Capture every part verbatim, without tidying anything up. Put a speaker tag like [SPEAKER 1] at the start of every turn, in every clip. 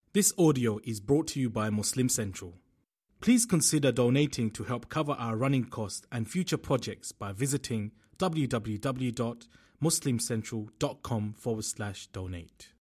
[SPEAKER 1] This audio is brought to you by Muslim Central. Please consider donating to help cover our running costs and future projects by visiting www.muslimcentral.com forward slash donate.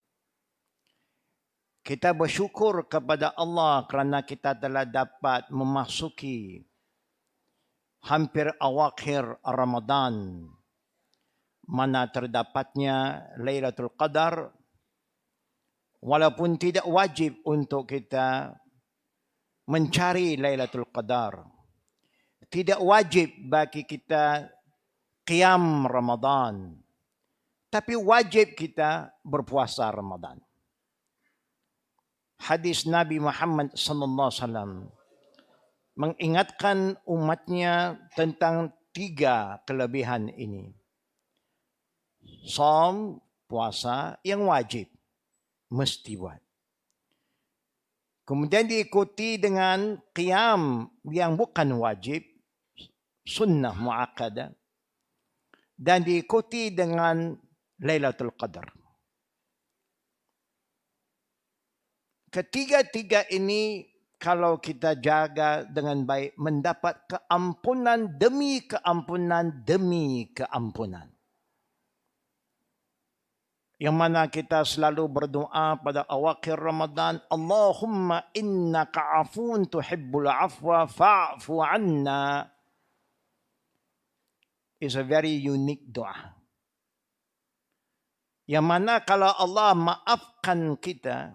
[SPEAKER 2] Kita bersyukur kepada Allah kerana kita telah dapat memasuki hampir awakhir Ramadan, mana terdapatnya Lailatul Qadar, walaupun tidak wajib untuk kita mencari Lailatul Qadar. Tidak wajib bagi kita qiyam Ramadan, tapi wajib kita berpuasa Ramadan. Hadis Nabi Muhammad sallallahu alaihi wasallam mengingatkan umatnya tentang tiga kelebihan ini. Som, puasa yang wajib, mesti buat. Kemudian diikuti dengan qiyam yang bukan wajib, sunnah muakkadah, dan diikuti dengan Lailatul Qadar. Ketiga-tiga ini kalau kita jaga dengan baik, mendapat keampunan demi keampunan demi keampunan. Yang mana kita selalu berdoa pada awakhir Ramadan, Allahumma innaka afun tuhibbul afwa fa'fu anna. Is a very unique doa. Yang mana kalau Allah maafkan kita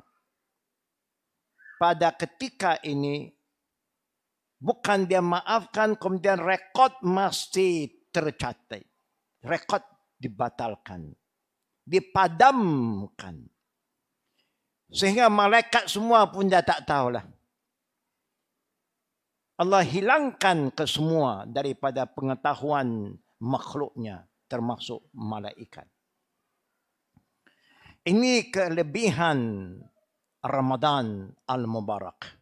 [SPEAKER 2] pada ketika ini, bukan dia maafkan kemudian rekod masih tercatat. Rekod dibatalkan, dipadamkan. Sehingga malaikat semua pun dah tak tahulah. Allah hilangkan kesemua daripada pengetahuan makhluknya, termasuk malaikat. Ini kelebihan Ramadan Al-Mubarak.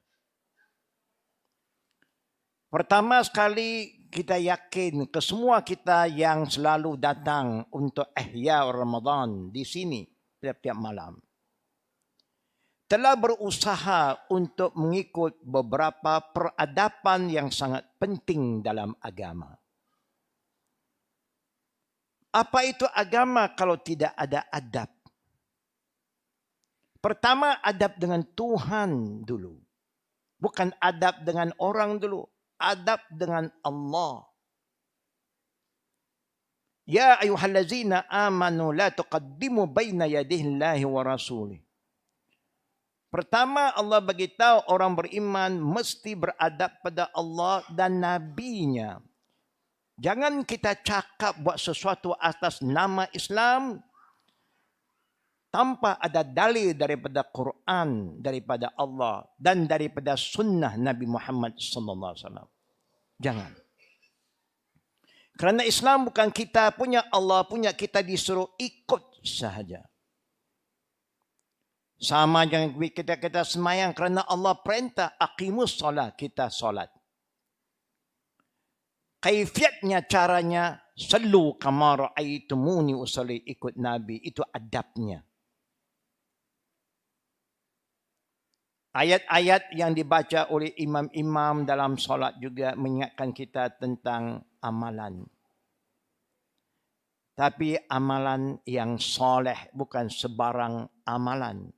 [SPEAKER 2] Pertama sekali kita yakin kesemua kita yang selalu datang untuk ihya Ramadan di sini tiap-tiap malam telah berusaha untuk mengikut beberapa peradaban yang sangat penting dalam agama. Apa itu agama kalau tidak ada adab? Pertama, adab dengan Tuhan dulu. Bukan adab dengan orang dulu. Adab dengan Allah. Ya ayuhallazina amanu la tuqaddimu baina yadihillahi wa rasulih. Pertama, Allah beritahu orang beriman mesti beradab pada Allah dan Nabi-Nya. Jangan kita cakap buat sesuatu atas nama Islam tanpa ada dalil daripada Quran, daripada Allah dan daripada sunnah Nabi Muhammad sallallahu alaihi wasallam. Jangan. Kerana Islam bukan kita punya, Allah punya, kita disuruh ikut sahaja. Sama jangan kita kita semayang kerana Allah perintah aqimus solat, kita solat. Kaifiatnya, caranya, sallu kama ra'aitumuni usalli, ikut Nabi, itu adabnya. Ayat-ayat yang dibaca oleh imam-imam dalam solat juga mengingatkan kita tentang amalan. Tapi amalan yang soleh, bukan sebarang amalan.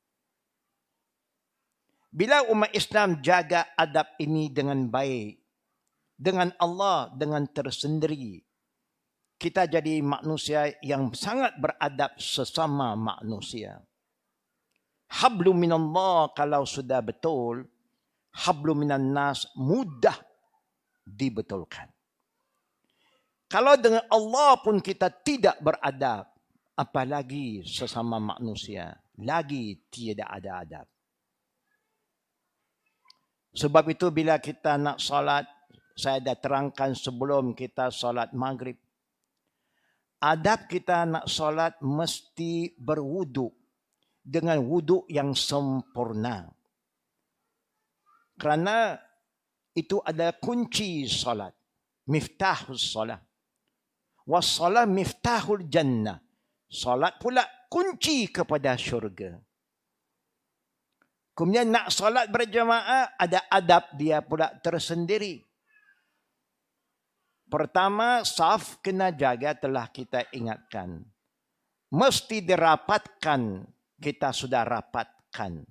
[SPEAKER 2] Bila umat Islam jaga adab ini dengan baik, dengan Allah, dengan tersendiri, kita jadi manusia yang sangat beradab sesama manusia. Hablu minallah kalau sudah betul, hablu minan nas mudah dibetulkan. Kalau dengan Allah pun kita tidak beradab, apalagi sesama manusia, lagi tidak ada adab. Sebab itu bila kita nak solat, saya dah terangkan sebelum kita solat maghrib, adab kita nak solat mesti berwuduk dengan wuduk yang sempurna. Kerana itu adalah kunci solat. Miftahul solat. Wassalat miftahul jannah. Solat pula kunci kepada syurga. Kemudian nak solat berjamaah, ada adab dia pula tersendiri. Pertama, saf kena jaga, telah kita ingatkan. Mesti dirapatkan, kita sudah rapatkan.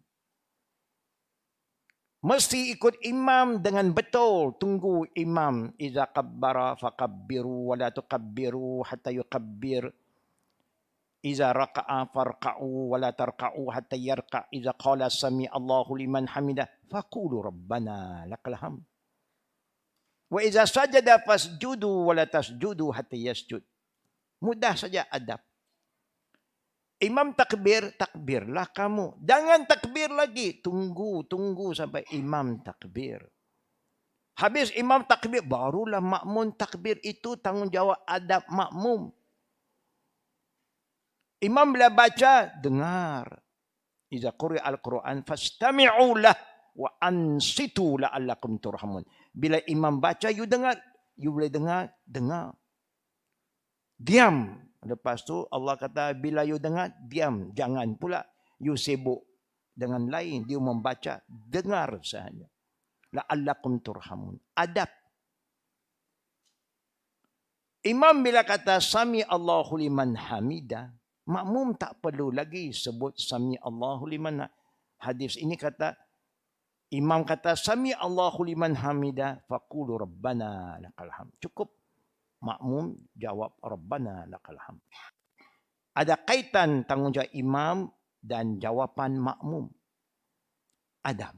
[SPEAKER 2] Mesti ikut imam dengan betul. Tunggu imam. Iza kabbara fakabbiru wa la tukabbiru hatta yukabbir. Iza raka'a farka'u wa la tarka'u hatta yarka'. Iza qala sami Allahu liman hamidah. Faqulu rabbana lakal hamd. Wa iza sajada fasjudu wa la tasjudu hatta yasjud. Mudah saja adab. Imam takbir, takbirlah kamu. Jangan takbir lagi. Tunggu, tunggu sampai imam takbir. Habis imam takbir, barulah makmum takbir. Itu tanggungjawab adab makmum. Imam bila baca, dengar. Iza quri'a al-Quran fastami'u lah wa ansitu la'allakum turhamun. Bila imam baca, you dengar. You boleh dengar, dengar. Diam. Lepas tu Allah kata, bila you dengar, diam. Jangan pula you sibuk dengan lain. Dia membaca, dengar sahaja. La'allakum turhamun. Adab. Imam bila kata, sami Allahu liman hamidah. Makmum tak perlu lagi sebut sami Allahu liman. Hadis ini kata, imam kata, sami Allahu liman hamidah. Faqulu rabbana lakal hamd. Cukup. Makmum jawab rabbana lakal hamd. Ada kaitan tanggungjawab imam dan jawapan makmum. Adab.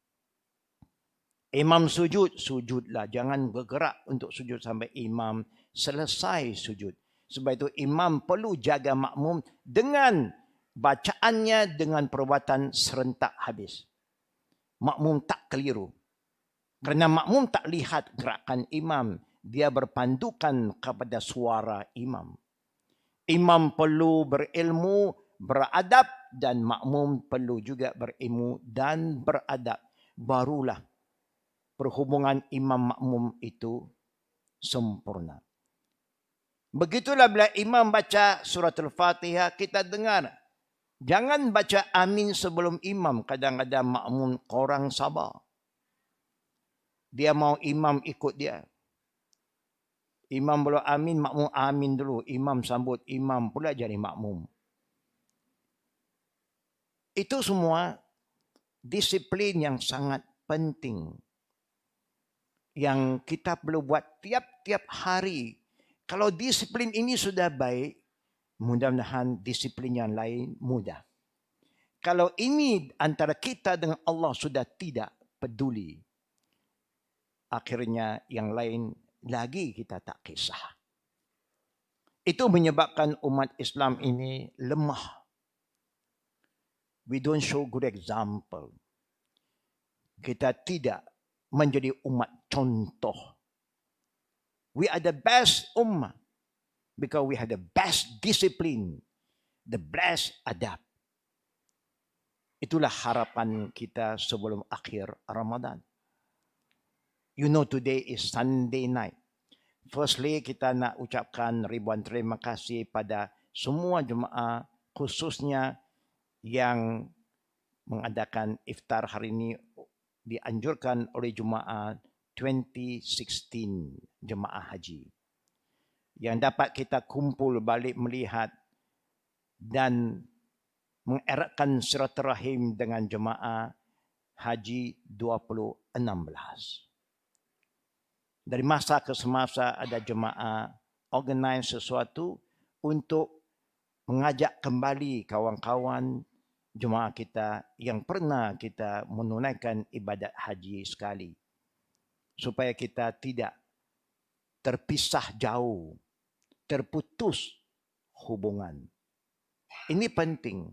[SPEAKER 2] Imam sujud, sujudlah. Jangan bergerak untuk sujud sampai imam selesai sujud. Sebab itu imam perlu jaga makmum dengan bacaannya, dengan perbuatan serentak habis. Makmum tak keliru. Kerana makmum tak lihat gerakan imam. Dia berpandukan kepada suara imam. Imam perlu berilmu, beradab, dan makmum perlu juga berilmu dan beradab. Barulah perhubungan imam makmum itu sempurna. Begitulah bila imam baca surah Al-Fatihah, kita dengar. Jangan baca amin sebelum imam. Kadang-kadang makmum korang sabar. Dia mau imam ikut dia. Imam belum amin, makmum amin dulu. Imam sambut, imam pula jadi makmum. Itu semua disiplin yang sangat penting. Yang kita perlu buat tiap-tiap hari. Kalau disiplin ini sudah baik, mudah-mudahan disiplin yang lain mudah. Kalau ini antara kita dengan Allah sudah tidak peduli, akhirnya yang lain lagi kita tak kisah. Itu menyebabkan umat Islam ini lemah. We don't show good example. Kita tidak menjadi umat contoh. We are the best ummah because we have the best discipline, the best adab. Itulah harapan kita sebelum akhir Ramadan. You know today is Sunday night. Firstly, kita nak ucapkan ribuan terima kasih pada semua jemaah, khususnya yang mengadakan iftar hari ini dianjurkan oleh jemaah dua ribu enam belas jemaah haji. Yang dapat kita kumpul balik melihat dan mengeratkan silaturahim dengan jemaah haji dua ribu enam belas. Dari masa ke semasa ada jemaah organize sesuatu untuk mengajak kembali kawan-kawan jemaah kita yang pernah kita menunaikan ibadat haji sekali. Supaya kita tidak terpisah jauh, terputus hubungan. Ini penting.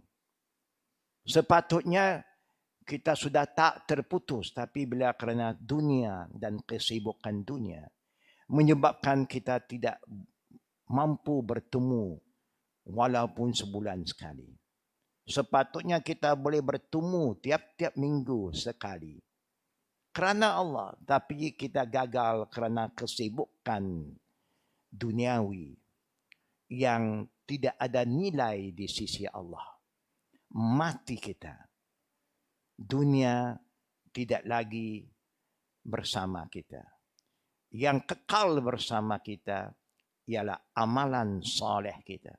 [SPEAKER 2] Sepatutnya kita sudah tak terputus, tapi bila kerana dunia dan kesibukan dunia menyebabkan kita tidak mampu bertemu walaupun sebulan sekali. Sepatutnya kita boleh bertemu tiap-tiap minggu sekali. Kerana Allah, tapi kita gagal kerana kesibukan duniawi yang tidak ada nilai di sisi Allah. Mati kita. dunia tidak lagi bersama kita. Yang kekal bersama kita ialah amalan soleh kita.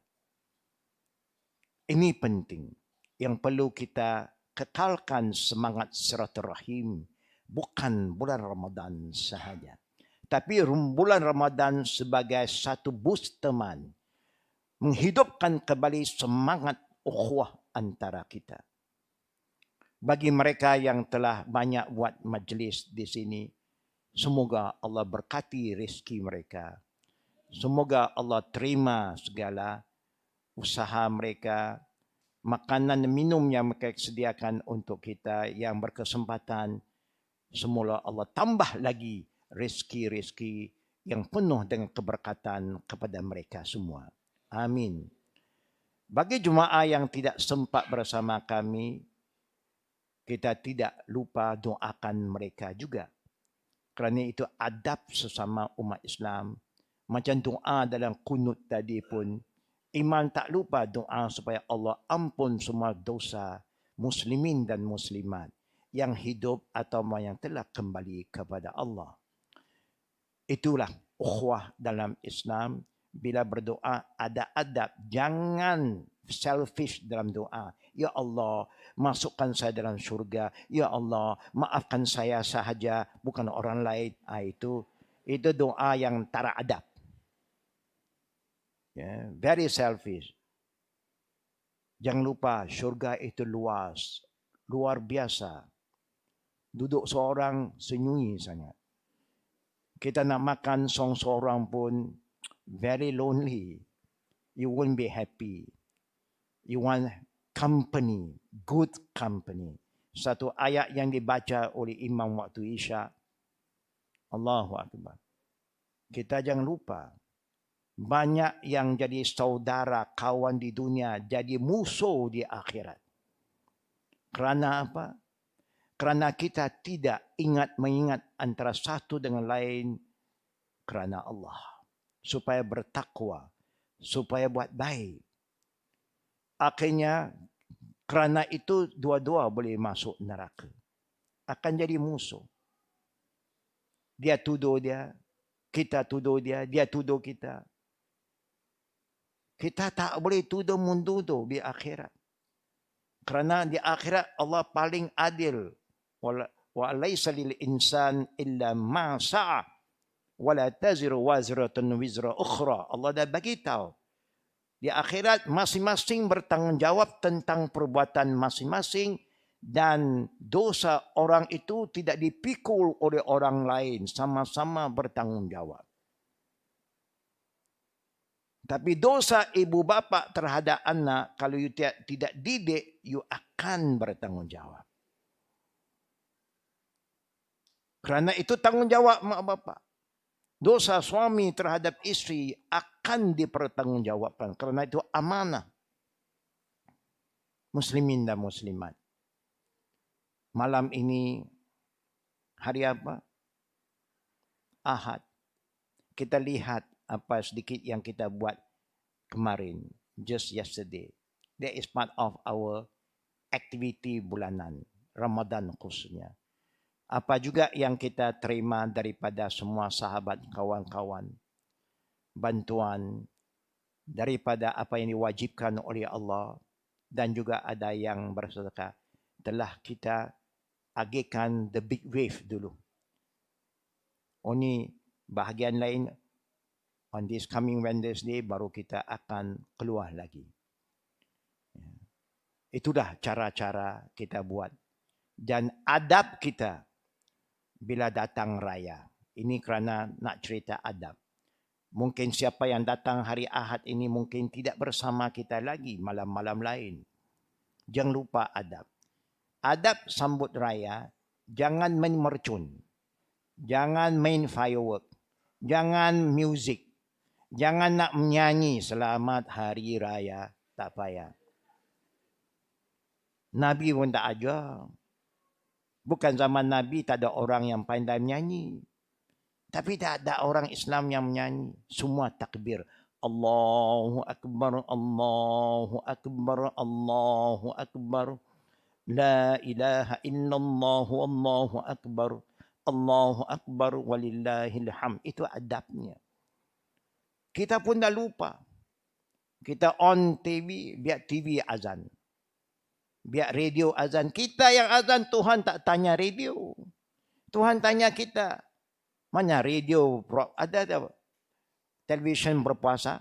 [SPEAKER 2] Ini penting. Yang perlu kita kekalkan semangat silaturahim. Bukan bulan Ramadan sahaja. Tapi bulan Ramadan sebagai satu boosteman. Menghidupkan kembali semangat ukhuwah antara kita. Bagi mereka yang telah banyak buat majlis di sini, semoga Allah berkati rezeki mereka. Semoga Allah terima segala usaha mereka, makanan dan minum yang mereka sediakan untuk kita yang berkesempatan. Semula Allah tambah lagi rezeki-rezeki yang penuh dengan keberkatan kepada mereka semua. Amin. Bagi jemaah yang tidak sempat bersama kami, kita tidak lupa doakan mereka juga. Kerana itu adab sesama umat Islam. Macam doa dalam kunut tadi pun, iman tak lupa doa supaya Allah ampun semua dosa muslimin dan muslimat yang hidup atau yang telah kembali kepada Allah. Itulah ukhuwah dalam Islam. Bila berdoa ada adab. Jangan selfish dalam doa. Ya Allah, masukkan saya dalam syurga. Ya Allah, maafkan saya sahaja, bukan orang lain. Ha, itu itu doa yang tak adab. Yeah, very selfish. Jangan lupa syurga itu luas, luar biasa. Duduk seorang senyum sangat. Kita nak makan seorang pun very lonely. You won't be happy. You want company, good company. Satu ayat yang dibaca oleh imam waktu Isya. Allahu Akbar. Kita jangan lupa. Banyak yang jadi saudara, kawan di dunia, jadi musuh di akhirat. Kerana apa? Kerana kita tidak ingat mengingat antara satu dengan lain kerana Allah. Supaya bertakwa, supaya buat baik. Akhirnya, kerana itu dua-dua boleh masuk neraka. Akan jadi musuh. Dia tuduh dia, kita tuduh dia, dia tuduh kita. Kita tak boleh tuduh-mentuduh di akhirat. Kerana di akhirat Allah paling adil. Wa laisa lil insan illa ma sa'a. Wala taziru wazratun wizra ukhra. Allah dah bagi tahu. Di akhirat masing-masing bertanggungjawab tentang perbuatan masing-masing dan dosa orang itu tidak dipikul oleh orang lain, sama-sama bertanggungjawab. Tapi dosa ibu bapa terhadap anak, kalau you tidak didik, you akan bertanggungjawab. Kerana itu tanggungjawab mak bapak. Dosa suami terhadap isteri akan dipertanggungjawabkan. Kerana itu amanah. Muslimin dan muslimat. Malam ini, hari apa? Ahad. Kita lihat apa sedikit yang kita buat kemarin. Just yesterday. That is part of our activity bulanan. Ramadan khususnya. Apa juga yang kita terima daripada semua sahabat, kawan-kawan. Bantuan daripada apa yang diwajibkan oleh Allah. Dan juga ada yang bersedekah. Telah kita agihkan the big wave dulu. Ini bahagian lain. On this coming Wednesday baru kita akan keluar lagi. Itulah cara-cara kita buat. Dan adab kita. Bila datang raya. Ini kerana nak cerita adab. Mungkin siapa yang datang hari Ahad ini mungkin tidak bersama kita lagi malam-malam lain. Jangan lupa adab. Adab sambut raya, jangan main mercun. Jangan main firework. Jangan music. Jangan nak menyanyi selamat hari raya. Tak payah. Nabi pun tak ajar. Bukan zaman Nabi tak ada orang yang pandai menyanyi. Tapi tak ada orang Islam yang menyanyi. Semua takbir. Allahu Akbar, Allahu Akbar, Allahu Akbar. La ilaha illallah wallahu akbar. Allahu akbar walillahil hamd. Itu adabnya. Kita pun dah lupa. Kita on T V, biar T V azan. Biar radio azan. Kita yang azan, Tuhan tak tanya radio. Tuhan tanya kita. Mana radio? Ada tak? Televisyen berpuasa.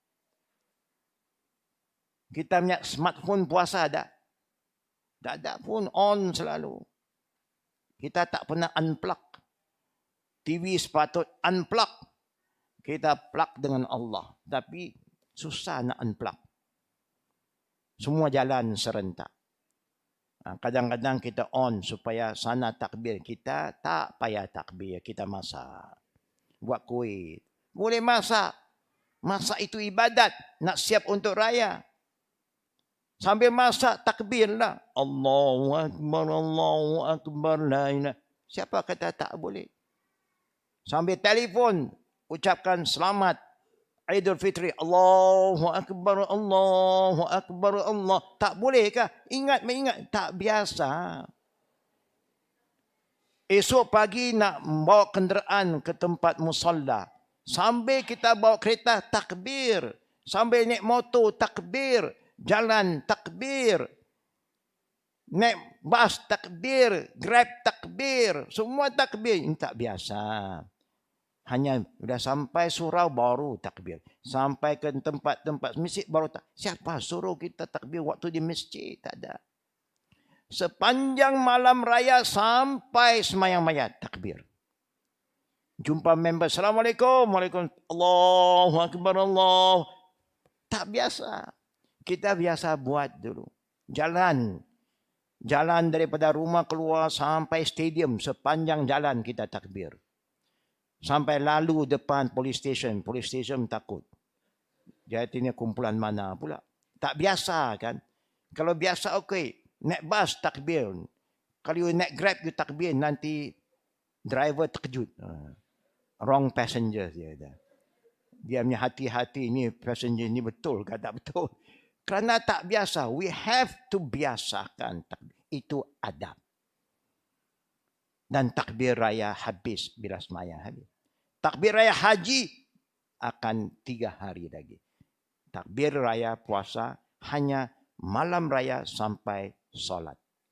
[SPEAKER 2] Kita punya smartphone puasa ada. Tak ada pun, on selalu. Kita tak pernah unplug. T V sepatut unplug. Kita plug dengan Allah. Tapi susah nak unplug. Semua jalan serentak. Kadang-kadang kita on supaya sana takbir. Kita tak payah takbir. Kita masak. Buat kuih. Boleh masak. Masak itu ibadat. Nak siap untuk raya. Sambil masak takbirlah. Allahu Akbar, Allahu Akbar. La ilaha. Siapa kata tak boleh? Sambil telefon. Ucapkan selamat Aidul Fitri. Allahu Akbar, Allahu Akbar, Allah. Tak bolehkah? Ingat mengingat. Tak biasa. Esok pagi nak bawa kenderaan ke tempat musalla. Sambil kita bawa kereta, takbir. Sambil naik motor, takbir. Jalan, takbir. Naik bas, takbir. Grab, takbir. Semua takbir. Ini tak biasa. Hanya sudah sampai surau baru takbir. Sampai ke tempat-tempat masjid baru tak. Siapa suruh kita takbir waktu di masjid? Tak ada. Sepanjang malam raya sampai semayang mayat takbir. Jumpa member. Assalamualaikum. Waalaikumsalam. Allahu Akbar. Allah. Tak biasa. Kita biasa buat dulu. Jalan. Jalan daripada rumah keluar sampai stadium. Sepanjang jalan kita takbir. Sampai lalu depan police station. Police station takut. Jadi ini kumpulan mana pula. Tak biasa kan. Kalau biasa okey. Naik bas takbir. Kalau naik grab you takbir. Nanti driver terkejut. Wrong passenger dia. Dia punya hati-hati ni passenger ni betul ke tak betul. Kerana tak biasa. We have to biasakan takbir. Itu adab. Dan takbir raya habis bila semayang habis. Takbir raya haji akan tiga hari lagi. Takbir raya puasa hanya malam raya sampai solat.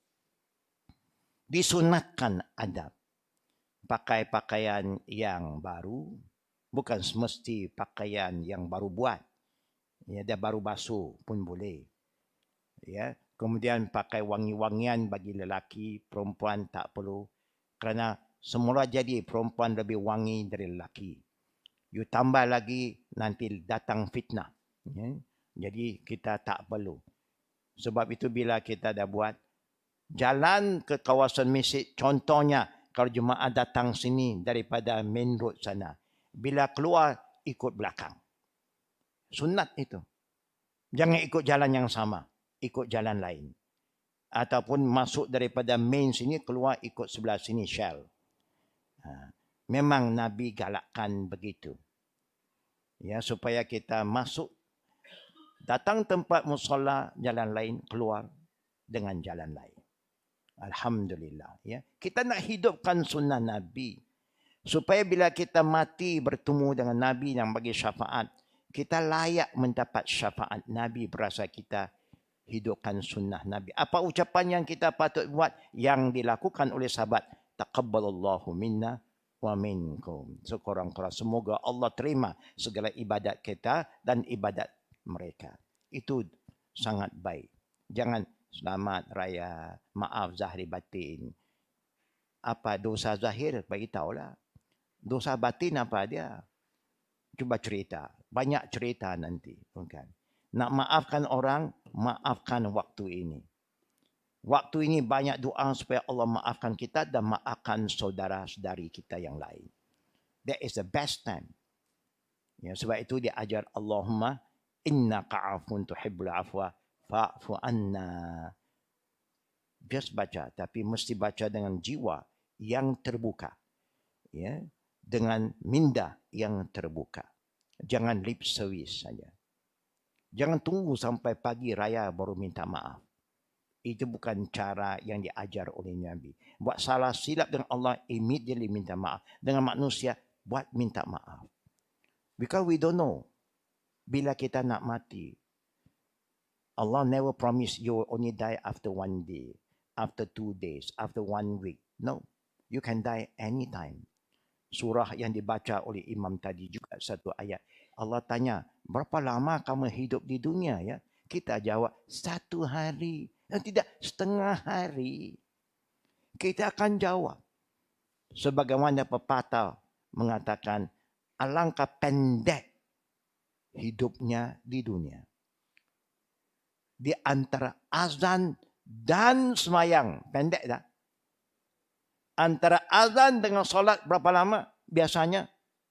[SPEAKER 2] Disunatkan adab. Pakai pakaian yang baru. Bukan semesti pakaian yang baru buat. Ya, dia baru basuh pun boleh. Ya, kemudian pakai wangi-wangian bagi lelaki, perempuan tak perlu. Kerana semula jadi perempuan lebih wangi dari lelaki. You tambah lagi nanti datang fitnah. Ya, jadi kita tak perlu. Sebab itu bila kita dah buat jalan ke kawasan masjid, contohnya kalau jemaah datang sini daripada main road sana, bila keluar ikut belakang. Sunat itu. Jangan ikut jalan yang sama. Ikut jalan lain. Ataupun masuk daripada main sini, keluar ikut sebelah sini, shell. Ha. Memang Nabi galakkan begitu. Ya, supaya kita masuk, datang tempat musalla, jalan lain, keluar dengan jalan lain. Alhamdulillah. Ya. Kita nak hidupkan sunnah Nabi. Supaya bila kita mati bertemu dengan Nabi yang bagi syafaat, kita layak mendapat syafaat Nabi berasa kita hidupkan sunnah Nabi. Apa ucapan yang kita patut buat yang dilakukan oleh sahabat? Taqabbalallahu minna wa minkum. Sekurang-kurang semoga Allah terima segala ibadat kita dan ibadat mereka. Itu sangat baik. Jangan selamat raya, maaf zahir batin. Apa dosa zahir? Bagi tahulah. Dosa batin apa dia? Cuba cerita. Banyak cerita nanti. Bukan? Nak maafkan orang, maafkan waktu ini. Waktu ini banyak doa supaya Allah maafkan kita dan maafkan saudara-saudari kita yang lain. That is the best time. Ya, sebab itu dia ajar Allahumma innaka afun tuhibbul afwa fa'fu anna. Just baca, tapi mesti baca dengan jiwa yang terbuka. Ya, dengan minda yang terbuka. Jangan lip service saja. Jangan tunggu sampai pagi raya baru minta maaf. Itu bukan cara yang diajar oleh Nabi. Buat salah silap dengan Allah, immediately minta maaf. Dengan manusia, buat minta maaf. Because we don't know bila kita nak mati. Allah never promise you will only die after one day, after two days, after one week. No, you can die anytime. Surah yang dibaca oleh imam tadi juga satu ayat. Allah tanya, berapa lama kamu hidup di dunia? Ya, kita jawab, satu hari. Dan tidak setengah hari. Kita akan jawab. Sebagaimana pepatah mengatakan, alangkah pendek hidupnya di dunia. Di antara azan dan semayang. Pendek tak? Antara azan dengan solat berapa lama biasanya?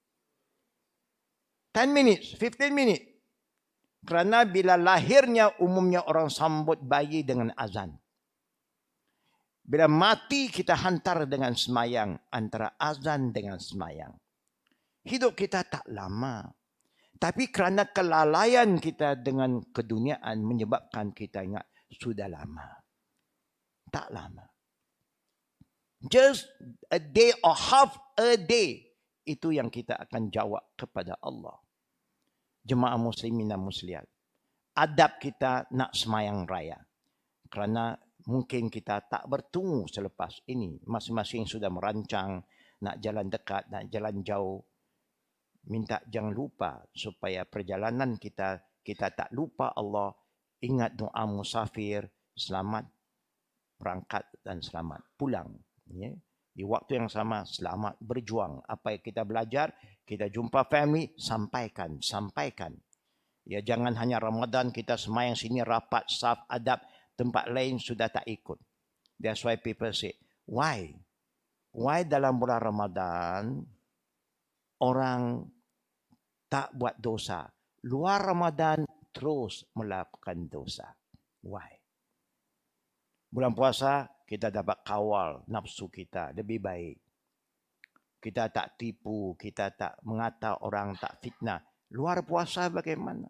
[SPEAKER 2] ten minutes, fifteen minutes. Kerana bila lahirnya umumnya orang sambut bayi dengan azan. Bila mati kita hantar dengan semayang. Antara azan dengan semayang. Hidup kita tak lama. Tapi kerana kelalaian kita dengan keduniaan menyebabkan kita ingat sudah lama. Tak lama. Just a day or half a day. Itu yang kita akan jawab kepada Allah. Jemaah muslimin dan muslihat. Adab kita nak semayang raya. Kerana mungkin kita tak bertemu selepas ini. Masing-masing sudah merancang nak jalan dekat, nak jalan jauh. Minta jangan lupa supaya perjalanan kita, kita tak lupa Allah. Ingat doa musafir, selamat berangkat dan selamat pulang. Ya. Di waktu yang sama, selamat berjuang. Apa yang kita belajar, kita jumpa family, sampaikan, sampaikan. Ya, jangan hanya Ramadan kita semayang sini rapat, saf, adab, tempat lain sudah tak ikut. That's why people say, why? Why dalam bulan Ramadan orang tak buat dosa? Luar Ramadan terus melakukan dosa. Why? Bulan puasa kita dapat kawal nafsu kita lebih baik. Kita tak tipu, kita tak mengata orang, tak fitnah. Luar puasa bagaimana?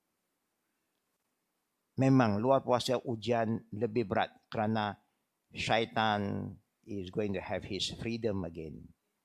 [SPEAKER 2] Memang luar puasa ujian lebih berat kerana syaitan is going to have his freedom again.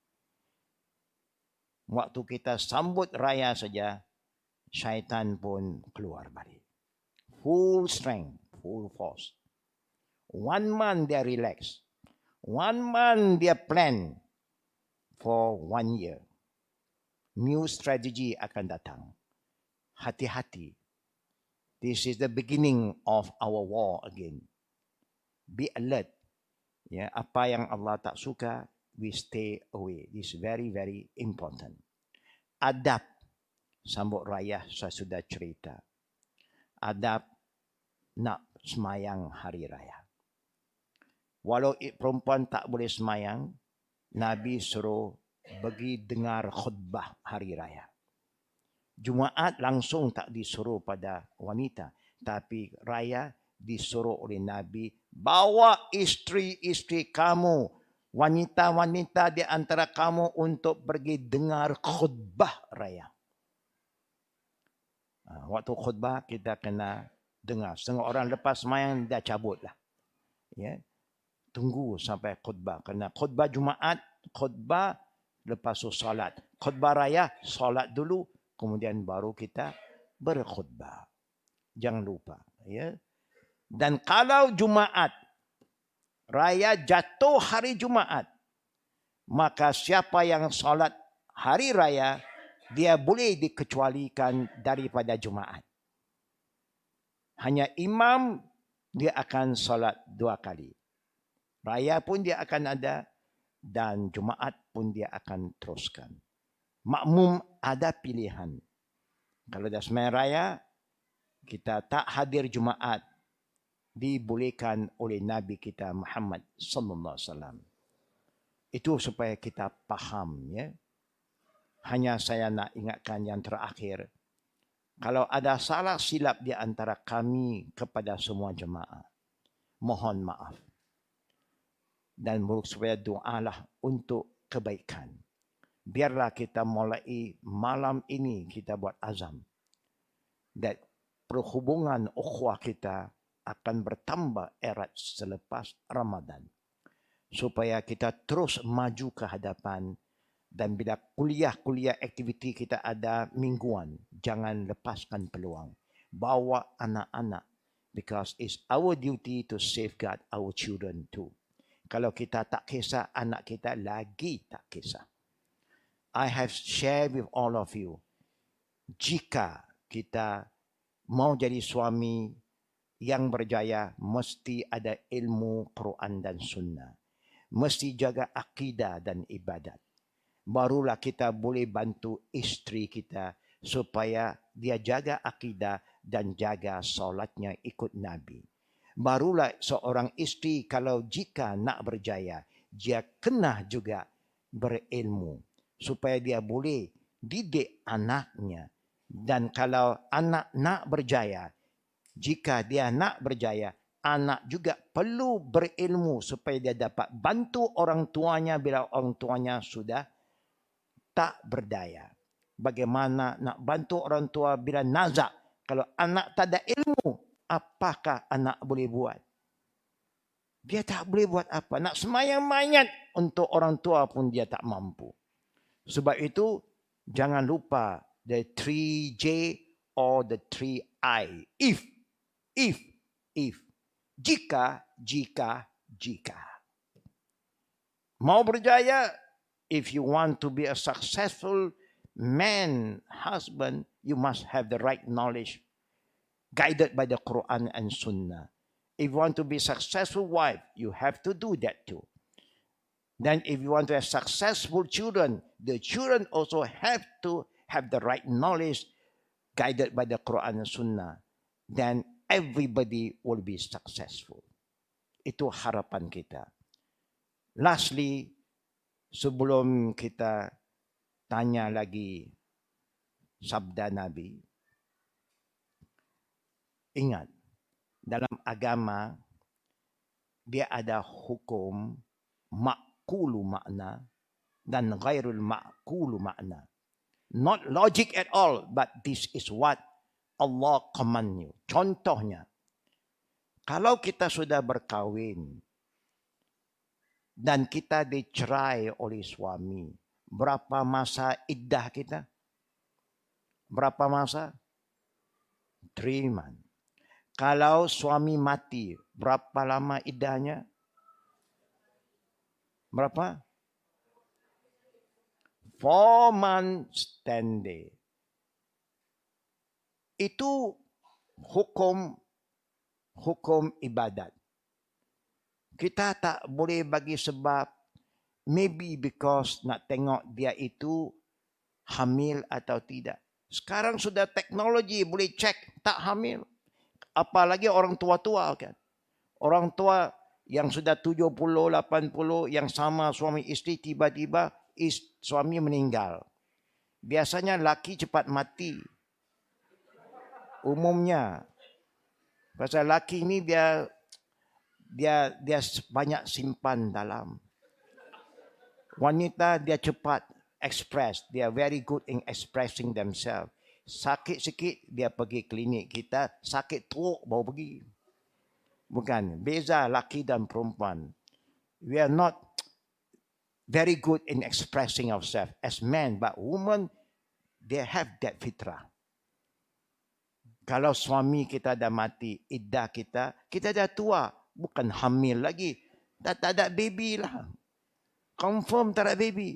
[SPEAKER 2] Waktu kita sambut raya saja, syaitan pun keluar balik. Full strength, full force. One month dia relax. One month dia plan for one year. New strategy akan datang. Hati-hati. This is the beginning of our war again. Be alert. Ya, apa yang Allah tak suka, we stay away. This is very, very important. Adab sambut raya saya sudah cerita. Adab nak semayang hari raya. Walau perempuan tak boleh semayang, Nabi suruh pergi dengar khutbah hari raya. Jumaat langsung tak disuruh pada wanita. Tapi raya disuruh oleh Nabi, bawa isteri-isteri kamu, wanita-wanita di antara kamu untuk pergi dengar khutbah raya. Waktu khutbah kita kena dengar. Setengah orang lepas semayang dah cabutlah. Ya. Tunggu sampai khutbah. Kerana khutbah Jumaat, khutbah lepas tu solat. Khutbah raya, solat dulu. Kemudian baru kita berkhutbah. Jangan lupa. Ya. Dan kalau Jumaat, raya jatuh hari Jumaat, maka siapa yang solat hari raya, dia boleh dikecualikan daripada Jumaat. Hanya imam, dia akan solat dua kali. Raya pun dia akan ada dan Jumaat pun dia akan teruskan. Makmum ada pilihan. Kalau dah sembahyang raya, kita tak hadir Jumaat, dibolehkan oleh Nabi kita Muhammad sallallahu alaihi wasallam. Itu supaya kita faham, ya. Hanya saya nak ingatkan yang terakhir. Kalau ada salah silap di antara kami kepada semua jemaah, mohon maaf. Dan supaya doalah untuk kebaikan. Biarlah kita mulai malam ini kita buat azam. Dan perhubungan ukhuwah kita akan bertambah erat selepas Ramadan. Supaya kita terus maju ke hadapan, dan bila kuliah-kuliah aktiviti kita ada mingguan, jangan lepaskan peluang. Bawa anak-anak, because it's our duty to safeguard our children too. Kalau kita tak kisah, anak kita lagi tak kisah. I have shared with all of you, jika kita mau jadi suami yang berjaya, mesti ada ilmu Quran dan Sunnah. Mesti jaga akidah dan ibadat. Barulah kita boleh bantu isteri kita supaya dia jaga akidah dan jaga solatnya ikut Nabi. Barulah seorang isteri kalau jika nak berjaya, dia kena juga berilmu supaya dia boleh didik anaknya. Dan kalau anak nak berjaya, jika dia nak berjaya, anak juga perlu berilmu supaya dia dapat bantu orang tuanya bila orang tuanya sudah tak berdaya. Bagaimana nak bantu orang tua bila nazak? Kalau anak tak ada ilmu, apakah anak boleh buat? Dia tak boleh buat apa. Nak semayang mayat untuk orang tua pun dia tak mampu. Sebab itu, jangan lupa the three J or the three I. If, if, if. Jika, jika, jika. Mau berjaya, if you want to be a successful man, husband, you must have the right knowledge, guided by the Quran and Sunnah. If you want to be a successful wife, you have to do that too. Then if you want to have successful children, the children also have to have the right knowledge, guided by the Quran and Sunnah. Then everybody will be successful. Itu harapan kita. Lastly, sebelum kita tanya lagi sabda Nabi, ingat, dalam agama, dia ada hukum ma'kulu makna dan ghairul ma'kulu makna. Not logic at all, but this is what Allah command you. Contohnya, kalau kita sudah berkahwin dan kita dicerai oleh suami, berapa masa iddah kita? Berapa masa? Three months. Kalau suami mati, berapa lama iddahnya? Berapa? Four months, ten days. Itu hukum hukum ibadat. Kita tak boleh bagi sebab, maybe because nak tengok dia itu hamil atau tidak. Sekarang sudah teknologi boleh cek tak hamil. Apalagi orang tua-tua kan. Orang tua yang sudah tujuh puluh, lapan puluh, yang sama suami isteri, tiba-tiba is, suami meninggal. Biasanya laki cepat mati. Umumnya. Pasal laki ni dia dia dia banyak simpan dalam. Wanita dia cepat express. They are very good in expressing themselves. Sakit sikit dia pergi klinik. Kita sakit teruk baru pergi. Bukan. Beza laki dan perempuan. We are not very good in expressing ourselves as men. But women, they have that fitrah. Kalau suami kita dah mati, iddah kita, kita dah tua. Bukan hamil lagi. Tak, tak ada baby lah. Confirm tak ada baby.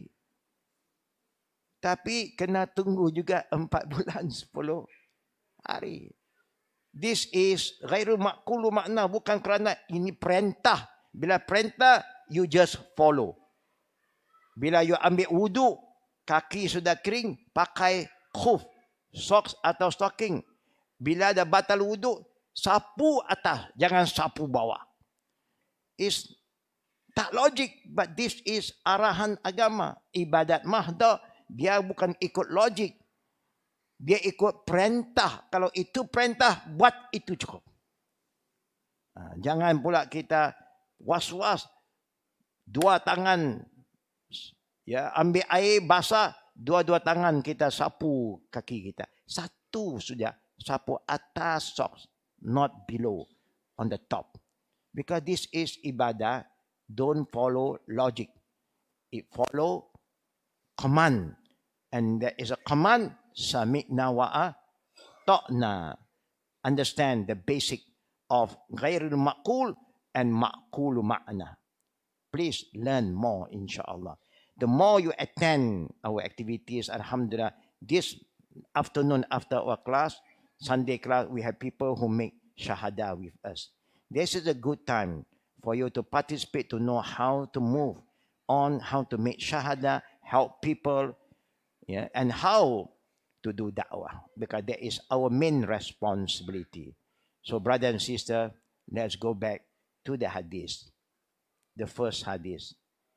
[SPEAKER 2] Tapi kena tunggu juga empat bulan, sepuluh hari. This is ghairu ma'kulu makna. Bukan kerana ini perintah. Bila perintah, you just follow. Bila you ambil wuduk, kaki sudah kering, pakai khuf, socks atau stocking. Bila dah batal wuduk, sapu atas, jangan sapu bawah. It's tak logik, but this is arahan agama. Ibadat mahda, dia bukan ikut logik. Dia ikut perintah. Kalau itu perintah, buat itu cukup. Jangan pula kita was-was, dua tangan, ya ambil air basah, dua-dua tangan kita sapu kaki kita. Satu sudah. Sapu atas socks, not below. on the top. Because this is ibadah, don't follow logic. It follow command. And there is a command, sami'na wa ta'na. Understand the basic of ghairul ma'kul and ma'kulu ma'na. Please learn more, insyaAllah. The more you attend our activities, alhamdulillah, this afternoon after our class, Sunday class, we have people who make shahada with us. This is a good time for you to participate, to know how to move on, how to make shahada, help people, yeah, and how to do da'wah, because that is our main responsibility. So brother and sister, let's go back to the hadith. The first hadith.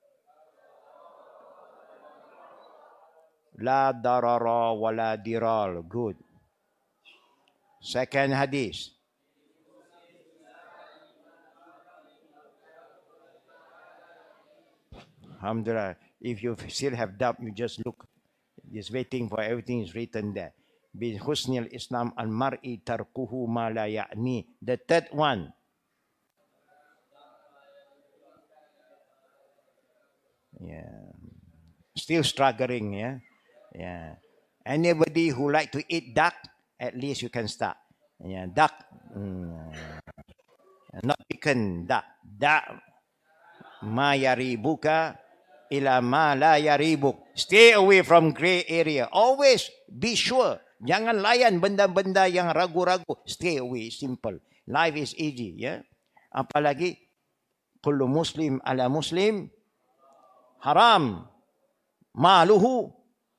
[SPEAKER 2] La darara wa la diral. Good. Second hadith. Alhamdulillah. If you still have doubt, you just look. Just waiting for everything is written there. Bi husnil Islam al mar'i tarkuhu ma la ya'ni. The third one. Yeah. Still struggling, yeah. Yeah. Anybody who like to eat duck, at least you can start. Yeah, duck. Mm. Not chicken, duck. Duck. Ma yaribuka ila ma la yaribuk. Stay away from grey area. Always be sure. Jangan layan benda-benda yang ragu-ragu. Stay away. Simple. Life is easy, yeah. Apalagi kullu muslim ala muslim haram maluhu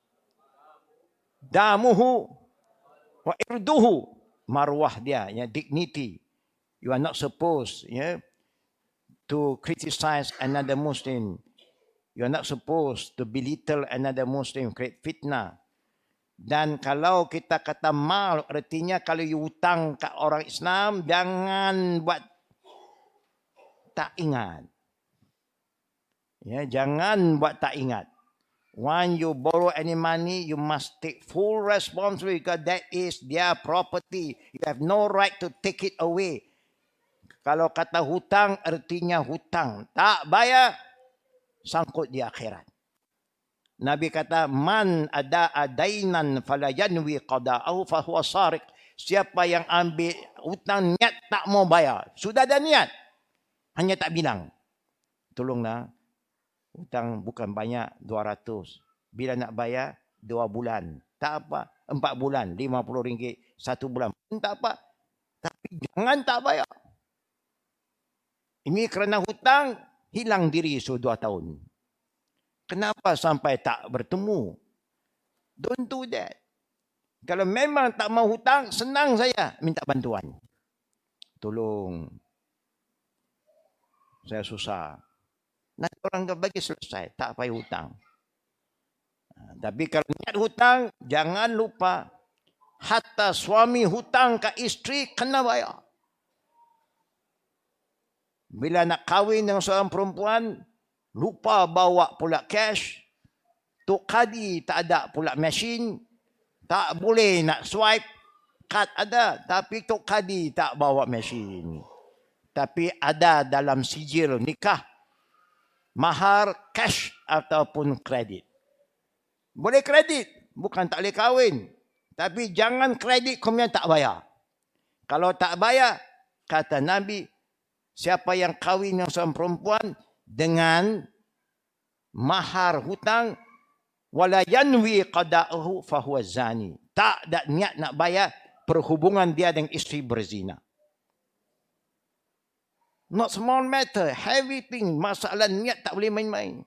[SPEAKER 2] damuhu wa irduhu, marwah dia, ya, dignity. You are not supposed, yeah, to criticize another Muslim. You are not supposed to belittle another Muslim, create fitnah. Dan kalau kita kata mal, artinya kalau you hutang ke orang Islam, jangan buat tak ingat. Ya, jangan buat tak ingat. When you borrow any money, you must take full responsibility because that is their property. You have no right to take it away. Kalau kata hutang, artinya hutang. Tak bayar, sangkut di akhirat. Nabi kata, man ada adainan fala yanwi qada'ahu fahuwa sariq. Siapa yang ambil hutang niat tak mau bayar, sudah ada niat, hanya tak bilang. Tolonglah, hutang bukan banyak, dua ratus. Bila nak bayar, dua bulan. Tak apa, empat bulan, lima puluh ringgit, satu bulan. Tak apa. Tapi jangan tak bayar. Ini kerana hutang, hilang diri sudah dua tahun. Kenapa sampai tak bertemu? Don't do that. Kalau memang tak mau hutang, senang saya minta bantuan. Tolong. Saya susah. Nanti orang bagi selesai. Tak payah hutang. Tapi kalau niat hutang, jangan lupa. Hatta suami hutang ke isteri, kena bayar. Bila nak kahwin dengan seorang perempuan, lupa bawa pula cash. Tok Kadi tak ada pula mesin. Tak boleh nak swipe. Kad ada. Tapi Tok Kadi tak bawa mesin. Tapi ada dalam sijil nikah. Mahar cash ataupun kredit. Boleh kredit. Bukan tak boleh kahwin. Tapi jangan kredit kemudian tak bayar. Kalau tak bayar, kata Nabi, siapa yang kahwin dengan seorang perempuan dengan mahar hutang, wala yanwi qada'uhu fahuwa zani. Tak ada niat nak bayar, perhubungan dia dengan isteri berzina. Not small matter, heavy thing. Masalah niat tak boleh main-main.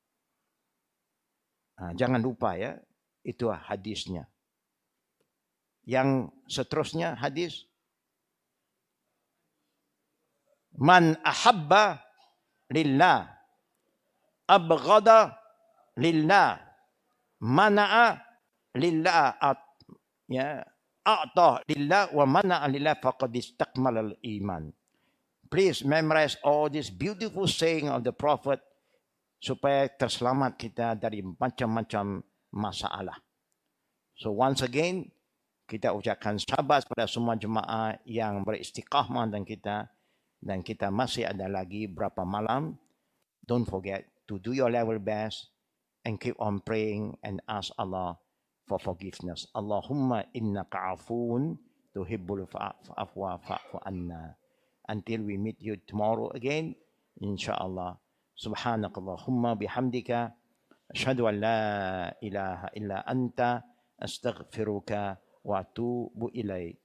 [SPEAKER 2] Ha, jangan lupa ya, itu hadisnya. Yang seterusnya hadis. Man ahabba lillah, abghada lillah, mana'a lillah, ya, a'ta lillah wa mana'a lillah faqad istakmala al-iman. Please memorize all this beautiful saying of the Prophet supaya terselamat kita dari macam-macam masalah. So once again, kita ucapkan sahabat pada semua jemaah yang beristiqamah dan kita. Dan kita masih ada lagi berapa malam. Don't forget to do your level best and keep on praying and ask Allah for forgiveness. Allahumma innaka afun tuhibbul afwa fa'fu anna. Until we meet you tomorrow again, insyaAllah. Subhanakallahumma bihamdika. Ashhadu an la ilaha illa anta. Astaghfiruka wa atubu ilaik.